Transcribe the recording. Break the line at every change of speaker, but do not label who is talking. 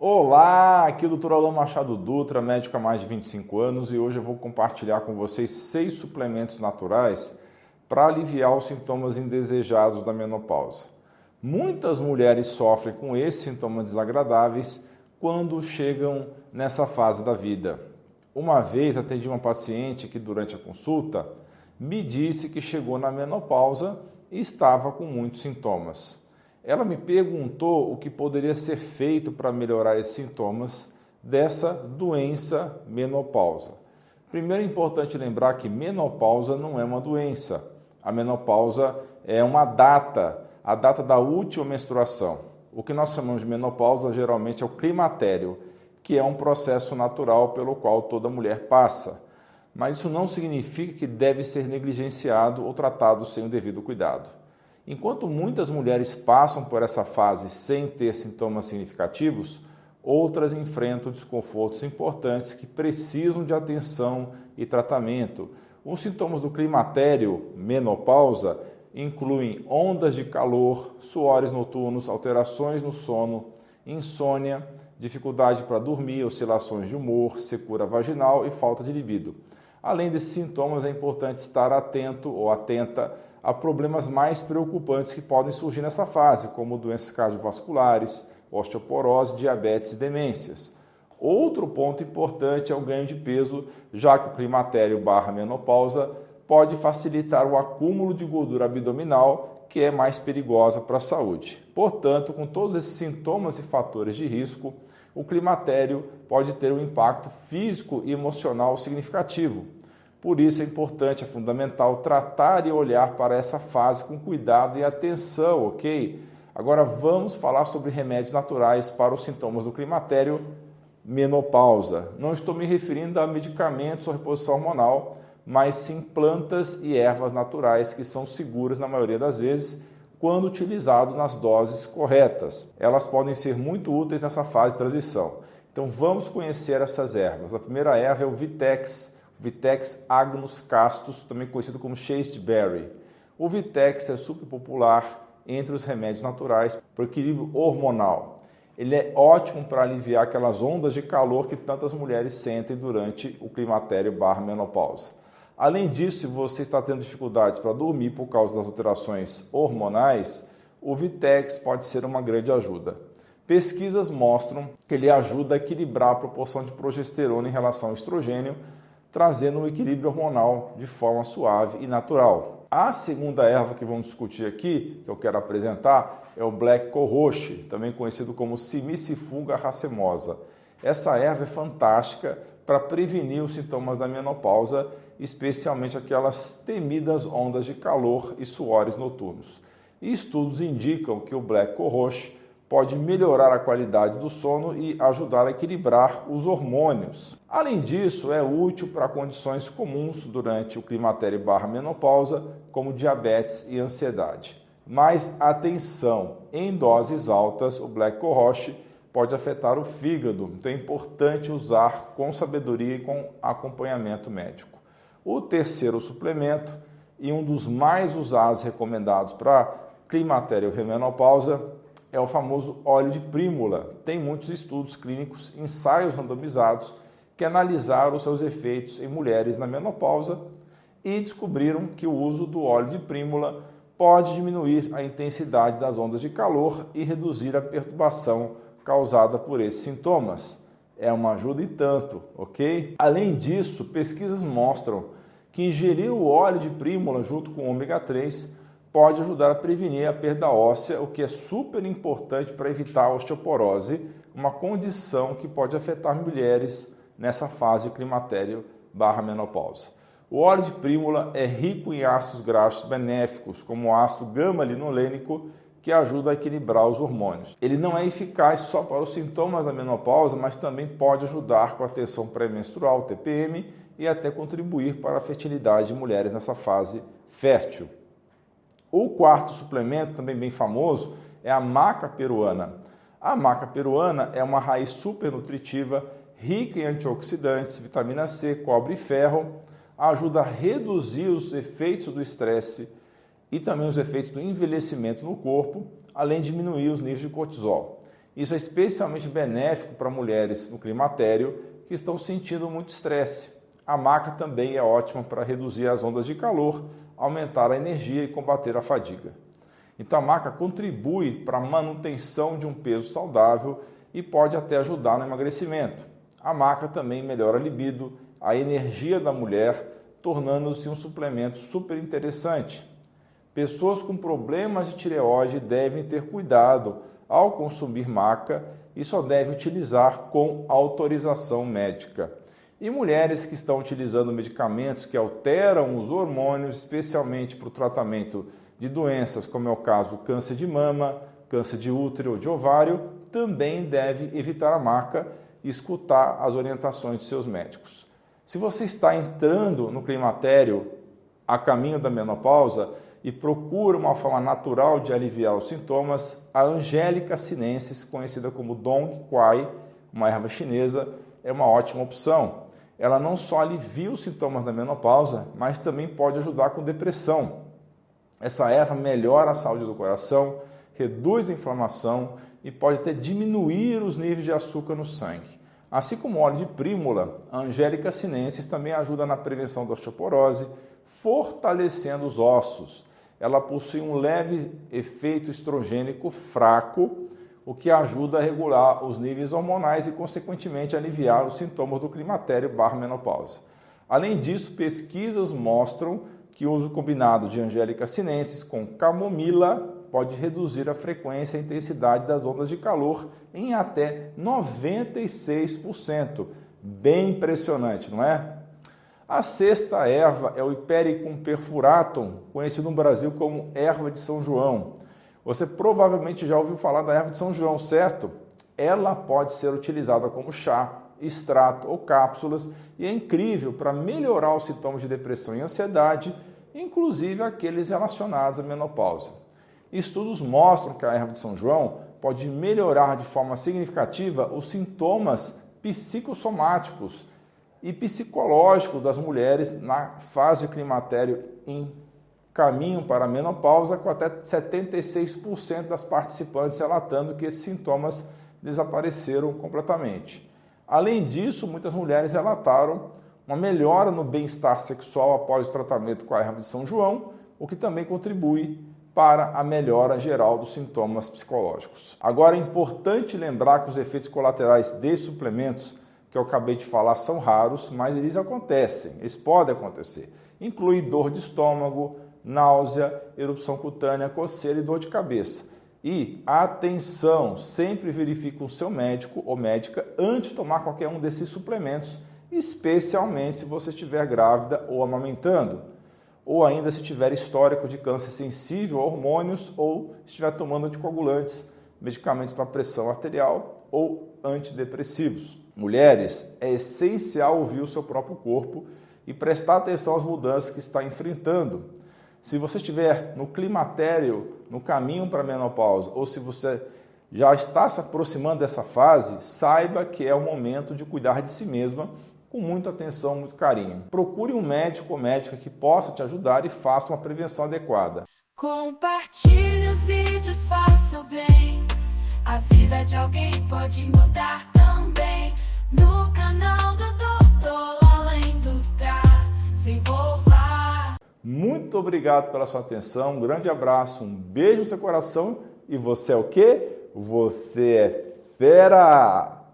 Olá, aqui é o Dr. Alan Machado Dutra, médico há mais de 25 anos, e hoje eu vou compartilhar com vocês 6 suplementos naturais para aliviar os sintomas indesejados da menopausa. Muitas mulheres sofrem com esses sintomas desagradáveis quando chegam nessa fase da vida. Uma vez atendi uma paciente que durante a consulta me disse que chegou na menopausa e estava com muitos sintomas. Ela me perguntou o que poderia ser feito para melhorar esses sintomas dessa doença menopausa. Primeiro é importante lembrar que menopausa não é uma doença. A menopausa é uma data, a data da última menstruação. O que nós chamamos de menopausa geralmente é o climatério, que é um processo natural pelo qual toda mulher passa. Mas isso não significa que deve ser negligenciado ou tratado sem o devido cuidado. Enquanto muitas mulheres passam por essa fase sem ter sintomas significativos, outras enfrentam desconfortos importantes que precisam de atenção e tratamento. Os sintomas do climatério, menopausa, incluem ondas de calor, suores noturnos, alterações no sono, insônia, dificuldade para dormir, oscilações de humor, secura vaginal e falta de libido. Além desses sintomas, é importante estar atento ou atenta a problemas mais preocupantes que podem surgir nessa fase, como doenças cardiovasculares, osteoporose, diabetes e demências. Outro ponto importante é o ganho de peso, já que o climatério/menopausa pode facilitar o acúmulo de gordura abdominal, que é mais perigosa para a saúde. Portanto, com todos esses sintomas e fatores de risco, o climatério pode ter um impacto físico e emocional significativo. Por isso é importante, é fundamental tratar e olhar para essa fase com cuidado e atenção, ok? Agora vamos falar sobre remédios naturais para os sintomas do climatério menopausa. Não estou me referindo a medicamentos ou reposição hormonal, mas sim plantas e ervas naturais que são seguras na maioria das vezes quando utilizadas nas doses corretas. Elas podem ser muito úteis nessa fase de transição. Então vamos conhecer essas ervas. A primeira erva é o Vitex agnus castus, também conhecido como chasteberry. O Vitex é super popular entre os remédios naturais para o equilíbrio hormonal. Ele é ótimo para aliviar aquelas ondas de calor que tantas mulheres sentem durante o climatério/menopausa. Além disso, se você está tendo dificuldades para dormir por causa das alterações hormonais, o Vitex pode ser uma grande ajuda. Pesquisas mostram que ele ajuda a equilibrar a proporção de progesterona em relação ao estrogênio, trazendo um equilíbrio hormonal de forma suave e natural. A segunda erva que vamos discutir aqui, que eu quero apresentar, é o Black Cohosh, também conhecido como Simicifunga racemosa. Essa erva é fantástica para prevenir os sintomas da menopausa, especialmente aquelas temidas ondas de calor e suores noturnos. E estudos indicam que o Black Cohosh pode melhorar a qualidade do sono e ajudar a equilibrar os hormônios. Além disso, é útil para condições comuns durante o climatério/menopausa, como diabetes e ansiedade. Mas atenção, em doses altas, o Black Cohosh pode afetar o fígado, então é importante usar com sabedoria e com acompanhamento médico. O terceiro suplemento, e um dos mais usados e recomendados para climatério/menopausa, é o famoso óleo de prímula. Tem muitos estudos clínicos, ensaios randomizados, que analisaram os seus efeitos em mulheres na menopausa e descobriram que o uso do óleo de prímula pode diminuir a intensidade das ondas de calor e reduzir a perturbação causada por esses sintomas. É uma ajuda e tanto, ok? Além disso, pesquisas mostram que ingerir o óleo de prímula junto com o ômega 3 pode ajudar a prevenir a perda óssea, o que é super importante para evitar a osteoporose, uma condição que pode afetar mulheres nessa fase de climatério/menopausa. O óleo de prímula é rico em ácidos graxos benéficos, como o ácido gama-linolênico, que ajuda a equilibrar os hormônios. Ele não é eficaz só para os sintomas da menopausa, mas também pode ajudar com a tensão pré-menstrual, TPM, e até contribuir para a fertilidade de mulheres nessa fase fértil. O quarto suplemento, também bem famoso, é a maca peruana. A maca peruana é uma raiz super nutritiva, rica em antioxidantes, vitamina C, cobre e ferro, ajuda a reduzir os efeitos do estresse e também os efeitos do envelhecimento no corpo, além de diminuir os níveis de cortisol. Isso é especialmente benéfico para mulheres no climatério que estão sentindo muito estresse. A maca também é ótima para reduzir as ondas de calor, aumentar a energia e combater a fadiga. Então a maca contribui para a manutenção de um peso saudável e pode até ajudar no emagrecimento. A maca também melhora a libido, a energia da mulher, tornando-se um suplemento super interessante. Pessoas com problemas de tireoide devem ter cuidado ao consumir maca e só devem utilizar com autorização médica. E mulheres que estão utilizando medicamentos que alteram os hormônios, especialmente para o tratamento de doenças como é o caso do câncer de mama, câncer de útero ou de ovário, também deve evitar a maca e escutar as orientações de seus médicos. Se você está entrando no climatério a caminho da menopausa e procura uma forma natural de aliviar os sintomas, a Angélica sinensis, conhecida como Dong Quai, uma erva chinesa, é uma ótima opção. Ela não só alivia os sintomas da menopausa, mas também pode ajudar com depressão. Essa erva melhora a saúde do coração, reduz a inflamação e pode até diminuir os níveis de açúcar no sangue. Assim como o óleo de prímula, a Angélica sinensis também ajuda na prevenção da osteoporose, fortalecendo os ossos. Ela possui um leve efeito estrogênico fraco, o que ajuda a regular os níveis hormonais e, consequentemente, aliviar os sintomas do climatério/menopausa. Além disso, pesquisas mostram que o uso combinado de Angélica sinensis com camomila pode reduzir a frequência e a intensidade das ondas de calor em até 96%. Bem impressionante, não é? A sexta erva é o Hipericum perfuratum, conhecido no Brasil como erva de São João. Você provavelmente já ouviu falar da erva de São João, certo? Ela pode ser utilizada como chá, extrato ou cápsulas e é incrível para melhorar os sintomas de depressão e ansiedade, inclusive aqueles relacionados à menopausa. Estudos mostram que a erva de São João pode melhorar de forma significativa os sintomas psicossomáticos e psicológicos das mulheres na fase de climatério em caminho para a menopausa, com até 76% das participantes relatando que esses sintomas desapareceram completamente. Além disso, muitas mulheres relataram uma melhora no bem-estar sexual após o tratamento com a erva de São João, o que também contribui para a melhora geral dos sintomas psicológicos. Agora é importante lembrar que os efeitos colaterais desses suplementos que eu acabei de falar são raros, mas eles acontecem, eles podem acontecer. Inclui dor de estômago, náusea, erupção cutânea, coceira e dor de cabeça. E, atenção, sempre verifique com o seu médico ou médica antes de tomar qualquer um desses suplementos, especialmente se você estiver grávida ou amamentando, ou ainda se tiver histórico de câncer sensível a hormônios ou estiver tomando anticoagulantes, medicamentos para pressão arterial ou antidepressivos. Mulheres, é essencial ouvir o seu próprio corpo e prestar atenção às mudanças que está enfrentando. Se você estiver no climatério, no caminho para a menopausa, ou se você já está se aproximando dessa fase, saiba que é o momento de cuidar de si mesma com muita atenção, muito carinho. Procure um médico ou médica que possa te ajudar e faça uma prevenção adequada.
Compartilhe os vídeos, faça o bem. A vida de alguém pode mudar também. No canal do Doutor Além do Se envolva.
Muito obrigado pela sua atenção, um grande abraço, um beijo no seu coração e você é o quê? Você é fera!